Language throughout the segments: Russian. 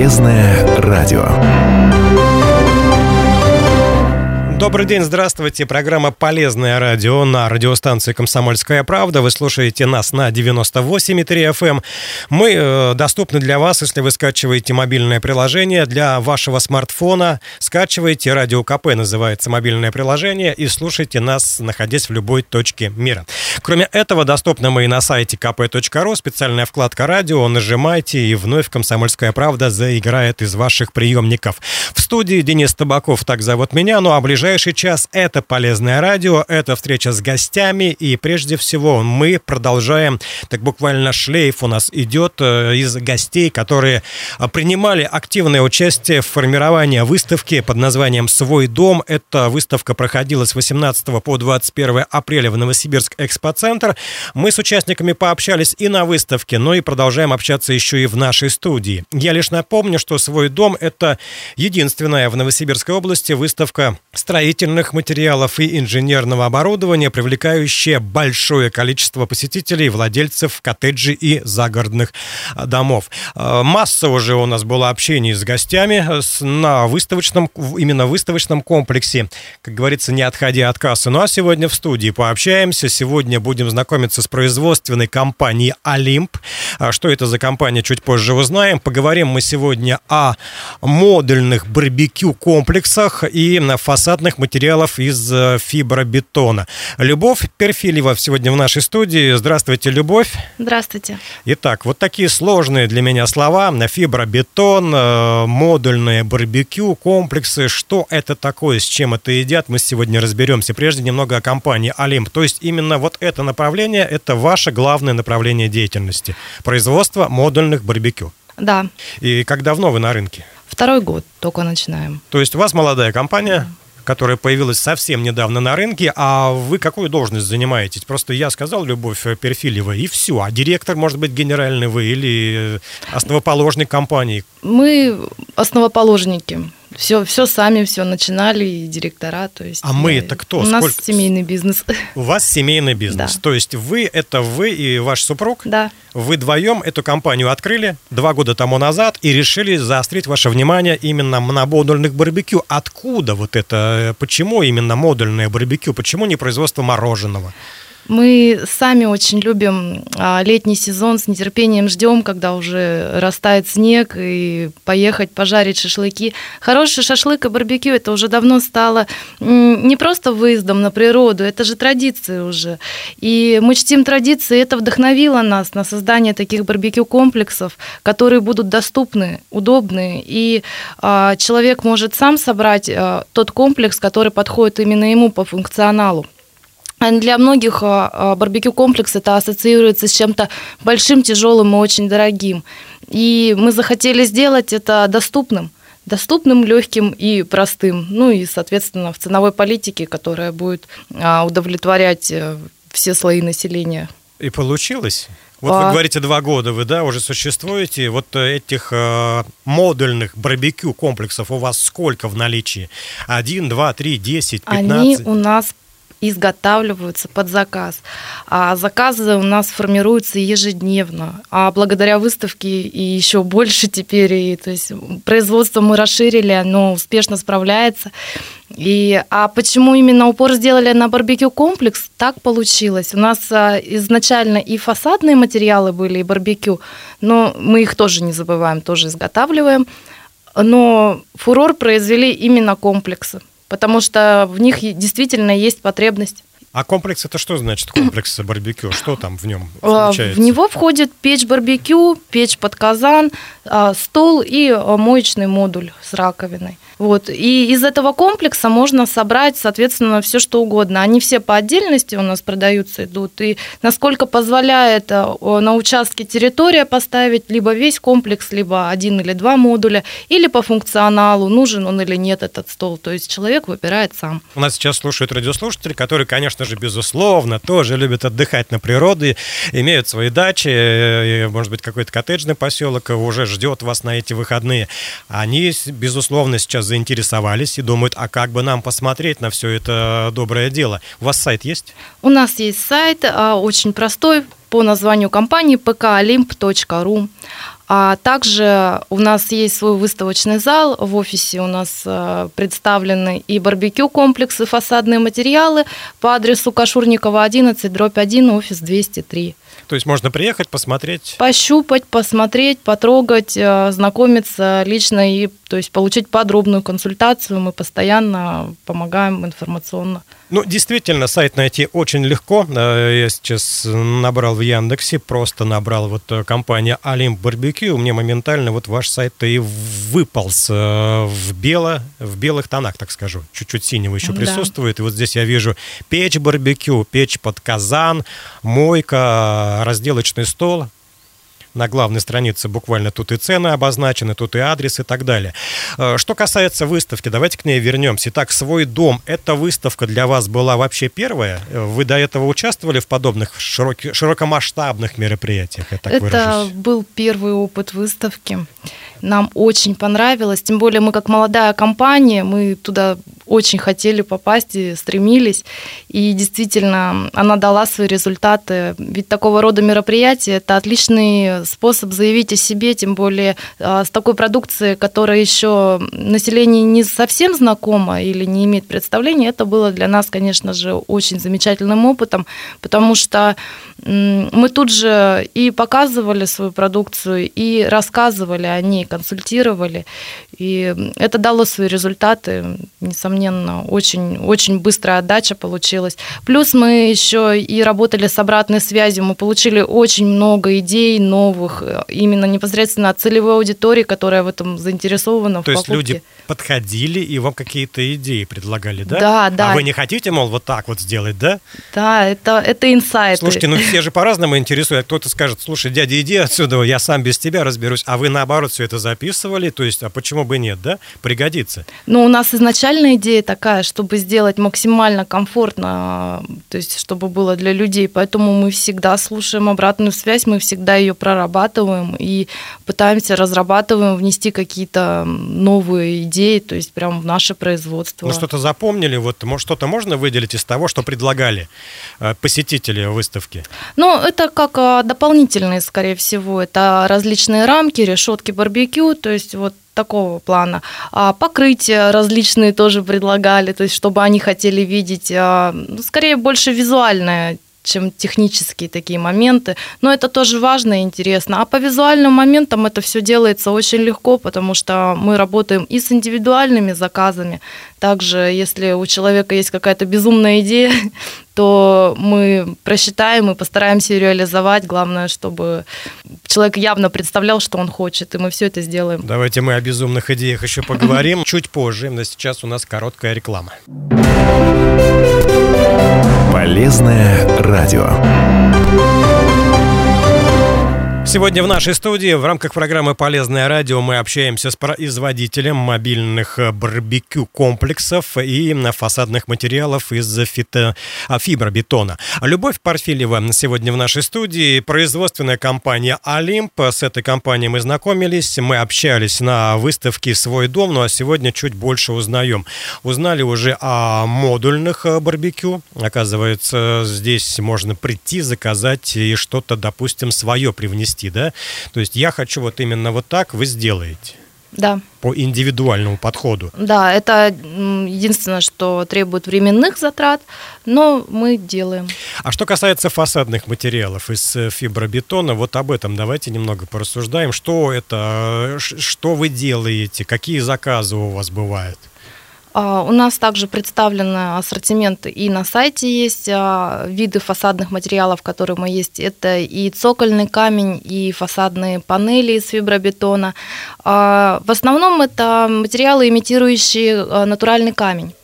Полезное радио. Добрый день, здравствуйте. Программа «Полезное радио» на радиостанции «Комсомольская правда». Вы слушаете нас на 98,3 FM. Мы доступны для вас, если вы скачиваете мобильное приложение для вашего смартфона. Скачивайте, Радио КП называется мобильное приложение, и слушайте нас, находясь в любой точке мира. Кроме этого, доступны мы и на сайте kp.ru, специальная вкладка «Радио». Нажимайте, и вновь «Комсомольская правда» заиграет из ваших приемников. В студии Денис Табаков, так зовут меня, ну а ближайший час — это «Полезное радио», это встреча с гостями, и прежде всего мы продолжаем, так буквально шлейф у нас идет из гостей, которые принимали активное участие в формировании выставки под названием «Свой дом». Эта выставка проходила с 18 по 21 апреля в Новосибирск экспоцентр. Мы с участниками пообщались и на выставке, но и продолжаем общаться еще и в нашей студии. Я лишь напомню, что «Свой дом» — это единственная в Новосибирской области выставка строительных материалов и инженерного оборудования, привлекающая большое количество посетителей, владельцев коттеджей и загородных домов. Масса уже у нас было общений с гостями на именно выставочном комплексе, как говорится, не отходя от кассы. Ну а сегодня в студии пообщаемся. Сегодня будем знакомиться с производственной компанией «Олимп». Что это за компания, чуть позже узнаем. Поговорим мы сегодня о модульных барбекю-комплексах и фасадных материалов из фибробетона. Любовь Перфильева сегодня в нашей студии. Здравствуйте, Любовь. Здравствуйте. Итак, вот такие сложные для меня слова. Фибробетон, модульные барбекю, комплексы. Что это такое, с чем это едят, мы сегодня разберемся. Прежде немного о компании «Олимп». То есть именно вот это направление, это ваше главное направление деятельности. Производство модульных барбекю. Да. И как давно вы на рынке? 2-й год только начинаем. То есть у вас молодая компания, которая появилась совсем недавно на рынке, а вы какую должность занимаетесь? Просто я сказал Любовь Перфильева, и все. А директор, может быть, генеральный вы или основоположник компании? Мы основоположники. Все сами, все начинали, и директора. То есть, а мы это кто? У нас семейный бизнес. У вас семейный бизнес. Да. То есть это вы и ваш супруг? Да. Вы вдвоем эту компанию открыли 2 года тому назад и решили заострить ваше внимание именно на модульных барбекю. Откуда вот это? Почему именно модульное барбекю? Почему не производство мороженого? Мы сами очень любим летний сезон, с нетерпением ждем, когда уже растает снег, и поехать пожарить шашлыки. Хороший шашлык и барбекю — это уже давно стало не просто выездом на природу, это же традиция уже. И мы чтим традиции, и это вдохновило нас на создание таких барбекю-комплексов, которые будут доступны, удобны, и человек может сам собрать тот комплекс, который подходит именно ему по функционалу. Для многих барбекю-комплекс это ассоциируется с чем-то большим, тяжелым и очень дорогим. И мы захотели сделать это доступным, легким и простым. Ну и, соответственно, в ценовой политике, которая будет удовлетворять все слои населения. И получилось? Вот вы говорите, 2 года вы, уже существуете. Вот этих модульных барбекю-комплексов у вас сколько в наличии? 1, 2, 3, 10, 15? Они у нас изготавливаются под заказ. А заказы у нас формируются ежедневно. А благодаря выставке и еще больше теперь. То есть производство мы расширили, оно успешно справляется. А почему именно упор сделали на барбекю-комплекс? Так получилось. У нас изначально и фасадные материалы были, и барбекю, но мы их тоже не забываем, тоже изготавливаем. Но фурор произвели именно комплексы, потому что в них действительно есть потребность. А комплекс — это что значит, комплекс барбекю? Что там в нем включается? В него входит печь барбекю, печь под казан, стол и моечный модуль с раковиной. Вот. И из этого комплекса можно собрать, соответственно, все что угодно. Они все по отдельности у нас продаются, идут. И насколько позволяет на участке территория поставить либо весь комплекс, либо 1 или 2 модуля, или по функционалу, нужен он или нет этот стол. То есть человек выбирает сам. У нас сейчас слушают радиослушатели, которые, конечно же, безусловно, тоже любят отдыхать на природе, имеют свои дачи, может быть, какой-то коттеджный поселок уже ждет вас на эти выходные. Они, безусловно, сейчас заинтересовались и думают, а как бы нам посмотреть на все это доброе дело. У вас сайт есть? У нас есть сайт, очень простой, по названию компании pkolymp.ru. А также у нас есть свой выставочный зал. В офисе у нас представлены и барбекю-комплексы, фасадные материалы по адресу Кашурникова, 11/1, офис 203. То есть можно приехать, посмотреть? Пощупать, посмотреть, потрогать, знакомиться лично и, то есть, получить подробную консультацию. Мы постоянно помогаем информационно. Ну, действительно, сайт найти очень легко. Я сейчас набрал в Яндексе, просто набрал вот компания Olymp Barbecue. Мне моментально вот ваш сайт-то и выполз в белых тонах, так скажу. Чуть-чуть синего еще присутствует. И вот здесь я вижу печь барбекю, печь под казан, мойка, разделочный стол. На главной странице буквально тут и цены обозначены, тут и адрес и так далее. Что касается выставки, давайте к ней вернемся. Итак, «Свой дом» — эта выставка для вас была вообще первая? Вы до этого участвовали в подобных широкомасштабных мероприятиях? Это был первый опыт выставки. Нам очень понравилось, тем более мы как молодая компания, мы туда очень хотели попасть и стремились, и действительно она дала свои результаты. Ведь такого рода мероприятия — это отличный способ заявить о себе, тем более с такой продукцией, которая еще населению не совсем знакома или не имеет представления. Это было для нас, конечно же, очень замечательным опытом, потому что мы тут же и показывали свою продукцию, и рассказывали о ней, консультировали, и это дало свои результаты, несомненно, очень, очень быстрая отдача получилась. Плюс мы еще и работали с обратной связью, мы получили очень много идей новых, именно непосредственно от целевой аудитории, которая в этом заинтересована в покупке. То есть люди подходили и вам какие-то идеи предлагали, да? Да, да. А вы не хотите, мол, вот так вот сделать, да? Да, это инсайты. Слушайте, ну все же по-разному интересуют. Кто-то скажет: слушай, дядя, иди отсюда, я сам без тебя разберусь. А вы, наоборот, все это записывали, то есть, а почему бы нет, да? Пригодится. Ну, у нас изначальная идея такая, чтобы сделать максимально комфортно, то есть, чтобы было для людей. Поэтому мы всегда слушаем обратную связь, мы всегда ее прорабатываем и пытаемся, разрабатываем, внести какие-то новые идеи, то есть, прям в наше производство. Ну, что-то запомнили? Вот что-то можно выделить из того, что предлагали посетители выставки? Ну, это как дополнительные, скорее всего. Это различные рамки, решетки барбекю, то есть вот такого плана. Покрытия различные тоже предлагали, то есть чтобы они хотели видеть, скорее больше визуальное, чем технические такие моменты. Но это тоже важно и интересно. А по визуальным моментам это все делается очень легко, потому что мы работаем и с индивидуальными заказами. Также, если у человека есть какая-то безумная идея, то мы просчитаем и постараемся ее реализовать. Главное, чтобы человек явно представлял, что он хочет, и мы все это сделаем. Давайте мы о безумных идеях еще поговорим чуть позже. Но сейчас у нас короткая реклама. Полезное радио. Сегодня в нашей студии в рамках программы «Полезное радио» мы общаемся с производителем мобильных барбекю-комплексов и фасадных материалов из фибробетона. Любовь Парфилева сегодня в нашей студии, производственная компания «Олимп». С этой компанией мы знакомились, мы общались на выставке «Свой дом», ну а сегодня чуть больше узнаем. Узнали уже о модульных барбекю. Оказывается, здесь можно прийти, заказать и что-то, допустим, свое привнести. Да? То есть я хочу вот именно вот так, вы сделаете. Да. По индивидуальному подходу. Да, это единственное, что требует временных затрат, но мы делаем. А что касается фасадных материалов из фибробетона, вот об этом давайте немного порассуждаем. Что это, что вы делаете, какие заказы у вас бывают? У нас также представлены ассортименты и на сайте есть виды фасадных материалов, которые мы есть. Это и цокольный камень, и фасадные панели из фибробетона. В основном это материалы, имитирующие натуральный камень.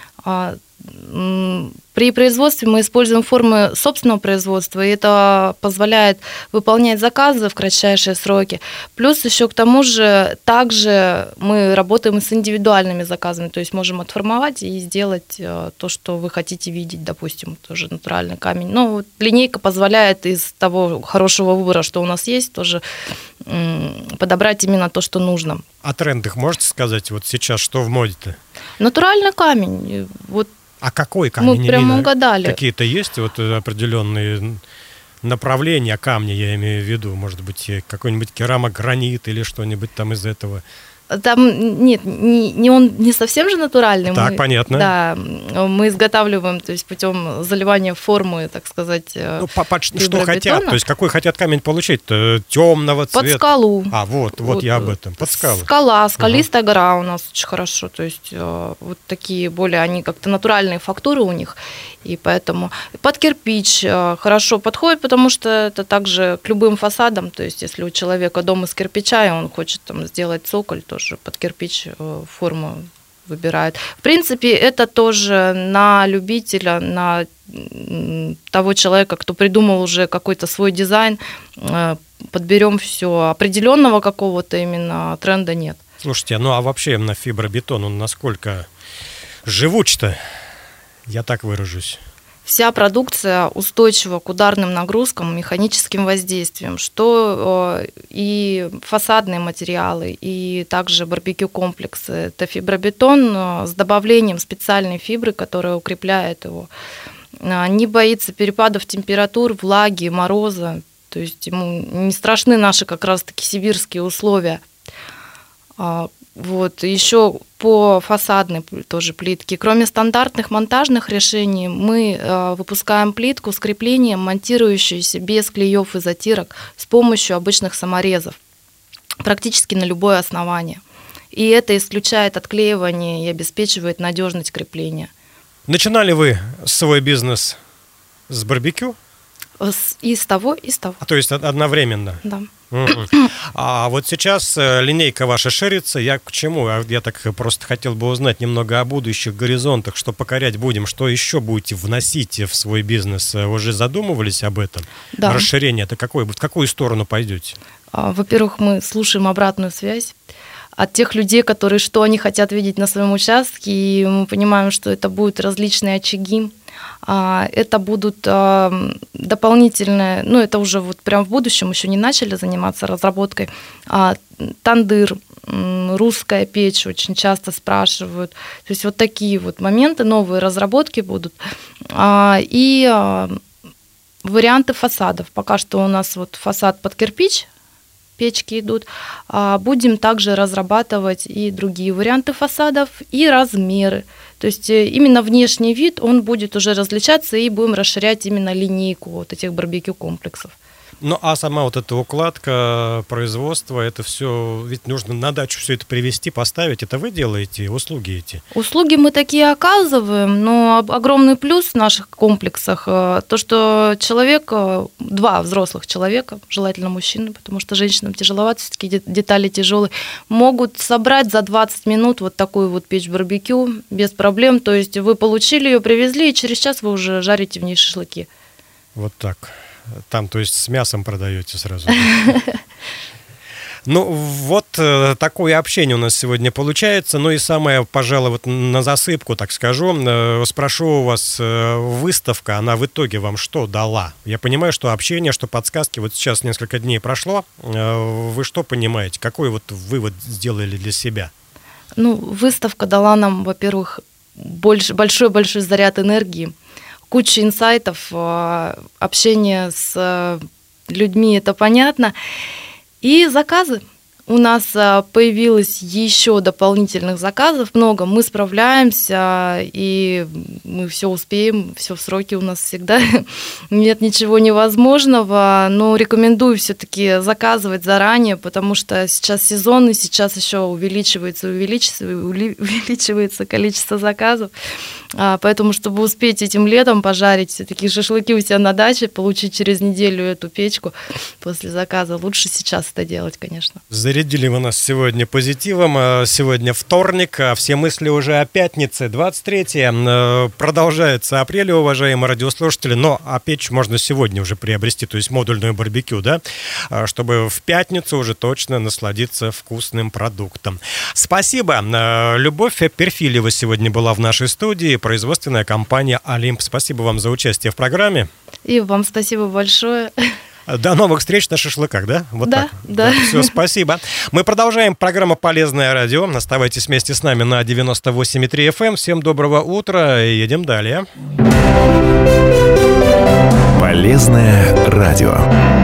При производстве мы используем формы собственного производства, и это позволяет выполнять заказы в кратчайшие сроки. Плюс еще к тому же также мы работаем с индивидуальными заказами, то есть можем отформовать и сделать то, что вы хотите видеть, допустим, тоже натуральный камень. Но вот линейка позволяет из того хорошего выбора, что у нас есть, тоже подобрать именно то, что нужно. О трендах можете сказать? Вот сейчас что в моде-то? Натуральный камень. Вот. А какой камень? Мы прямо угадали. Какие-то есть вот определенные направления камня, я имею в виду? Может быть, какой-нибудь керамогранит или что-нибудь там из этого? Там нет, он не совсем же натуральный. Так, понятно. Да, мы изготавливаем, то есть путем заливания формы, так сказать. Что хотят? То есть какой хотят камень получить? Темного цвета? Под скалу. Вот я об этом. Под скалу. Скалистая гора у нас очень хорошо. То есть вот такие более, они как-то натуральные фактуры у них. И поэтому под кирпич хорошо подходит, потому что это также к любым фасадам. То есть если у человека дом из кирпича, и он хочет там сделать цоколь, тоже под кирпич форму выбирает. В принципе, это тоже на любителя, на того человека, кто придумал уже какой-то свой дизайн, подберем все. Определенного какого-то именно тренда нет. Слушайте, а вообще на фибробетон он насколько живуч-то? Я так выражусь. Вся продукция устойчива к ударным нагрузкам, механическим воздействиям, что и фасадные материалы, и также барбекю-комплексы. Это фибробетон с добавлением специальной фибры, которая укрепляет его. Не боится перепадов температур, влаги, мороза. То есть ему не страшны наши как раз-таки сибирские условия. Вот, еще по фасадной тоже плитке. Кроме стандартных монтажных решений, мы выпускаем плитку с креплением, монтирующуюся без клеев и затирок с помощью обычных саморезов, практически на любое основание. И это исключает отклеивание и обеспечивает надежность крепления. Начинали вы свой бизнес с барбекю? И с того, и с того. То есть одновременно? Да. А вот сейчас линейка ваша ширится. Я к чему? Я так просто хотел бы узнать немного о будущих горизонтах, что покорять будем, что еще будете вносить в свой бизнес. Уже задумывались об этом? Да. Расширение это какое? В какую сторону пойдете? Во-первых, мы слушаем обратную связь от тех людей, которые что они хотят видеть на своем участке, и мы понимаем, что это будут различные очаги. Это будут дополнительные, это уже вот прям в будущем, еще не начали заниматься разработкой, тандыр, русская печь очень часто спрашивают. То есть вот такие вот моменты, новые разработки будут. И варианты фасадов. Пока что у нас вот фасад под кирпич, печки идут. Будем также разрабатывать и другие варианты фасадов, и размеры. То есть именно внешний вид, он будет уже различаться, и будем расширять именно линейку вот этих барбекю-комплексов. А сама вот эта укладка, производство, это все, ведь нужно на дачу все это привезти, поставить. Это вы делаете, услуги эти? Услуги мы такие оказываем, но огромный плюс в наших комплексах то, что человек, 2 взрослых человека, желательно мужчины, потому что женщинам тяжеловато, все-таки детали тяжелые, могут собрать за 20 минут вот такую вот печь барбекю без проблем. То есть вы получили ее, привезли, и через час вы уже жарите в ней шашлыки. Вот так. Там, то есть, с мясом продаете сразу. Вот такое общение у нас сегодня получается. И самое, пожалуй, вот на засыпку, так скажу, спрошу у вас, выставка, она в итоге вам что дала? Я понимаю, что общение, что подсказки, вот сейчас несколько дней прошло. Вы что понимаете? Какой вот вывод сделали для себя? Выставка дала нам, во-первых, большой-большой заряд энергии. Куча инсайтов, общение с людьми, это понятно. И заказы. У нас появилось еще дополнительных заказов много. Мы справляемся, и мы все успеем, все в сроки у нас всегда. Нет ничего невозможного, но рекомендую все-таки заказывать заранее, потому что сейчас сезон, и сейчас еще увеличивается количество заказов. Поэтому, чтобы успеть этим летом пожарить все-таки шашлыки у себя на даче, получить через неделю эту печку после заказа, лучше сейчас это делать, конечно. Зарядили вы нас сегодня позитивом. Сегодня вторник, а все мысли уже о пятнице, 23-е. Продолжается апрель, уважаемые радиослушатели, но печь можно сегодня уже приобрести, то есть модульную барбекю, да, чтобы в пятницу уже точно насладиться вкусным продуктом. Спасибо. Любовь Перфильева сегодня была в нашей студии, производственная компания «Олимп». Спасибо вам за участие в программе. И вам спасибо большое. До новых встреч на шашлыках, да? Вот да, так. Да. Все, спасибо. Мы продолжаем программу «Полезное радио». Оставайтесь вместе с нами на 98,3 FM. Всем доброго утра и едем далее. Полезное радио.